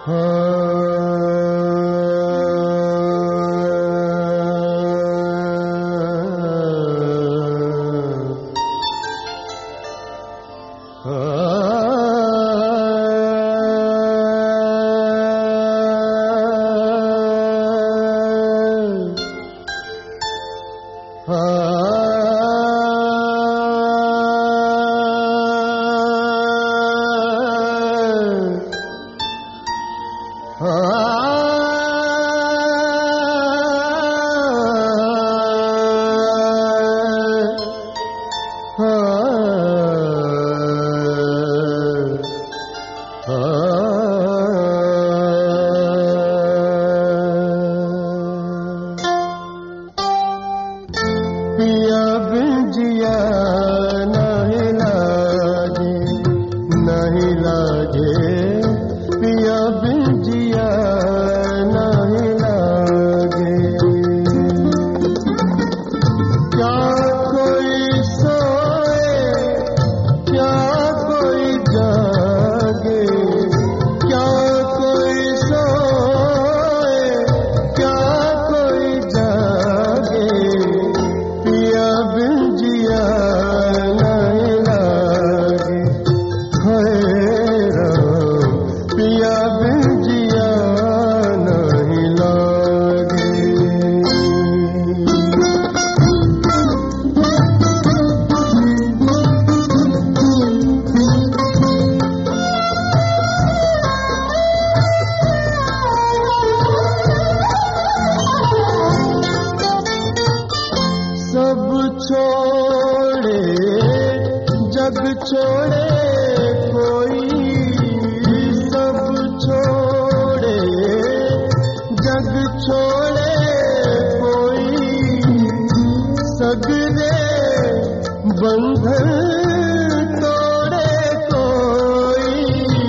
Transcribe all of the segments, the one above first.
पिया बिन जिया नहीं लागे, नहीं लागे, पिया बिन जिया नहीं लागे। क्या कोई सोए, क्या कोई जागे, क्या कोई सोए, क्या कोई जागे, पिया बिन जिया नहीं लागे। हाय राम, पिया बिन जिया नहीं लागे। सब छोड़े जग छोड़े कोई, सब छोड़े जग छोड़े कोई, सगरे बंधन तोड़े कोई,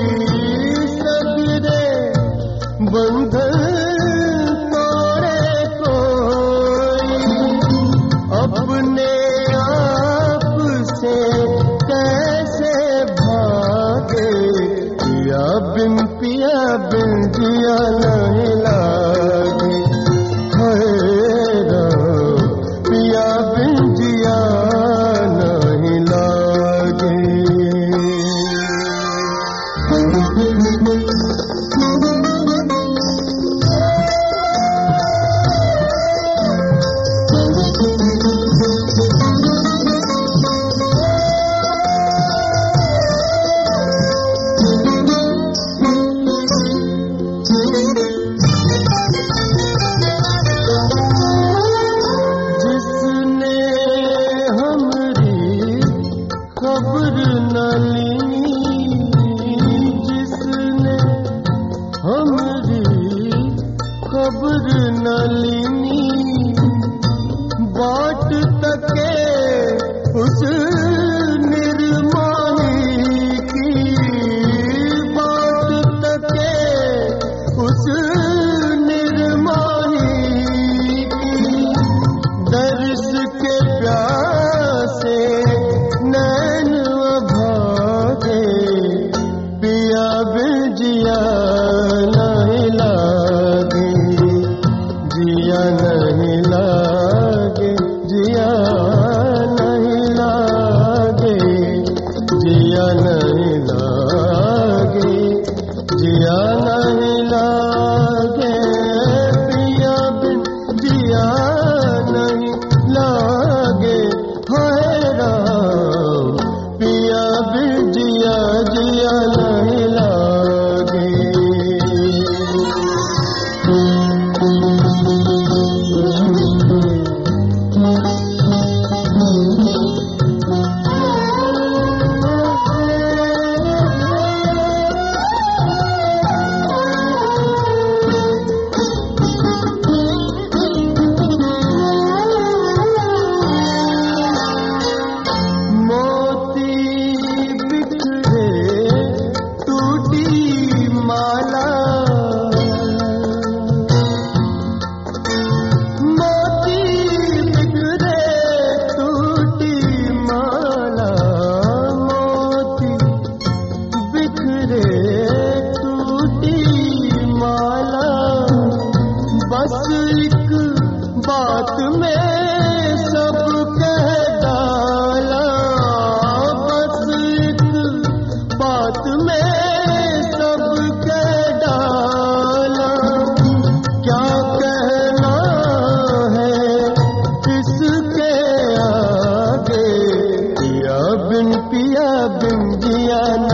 सगरे बंधन तोड़े कोई। अपने आप से कैसे भागे, पिया बिन जिया नहीं लागे। हाय राम, पिया बिन जिया नहीं लागे। जिसने हमरी खबर न ली, जिसने हमरी खबर न ली, बाट तके उस निर्मोही की, बाट तके उस निर्मोही की। दर्श के प्यासे नैन भागे, पिया बिन जिया नहीं लागे, जिया नहीं लागे, जिया नहीं लागे, जिया नहीं लागे, जिया नहीं लागे, पिया बिन जिया नहीं लागे। हाय राम, पिया बिन जिया जिया नहीं लागे। बिन जिया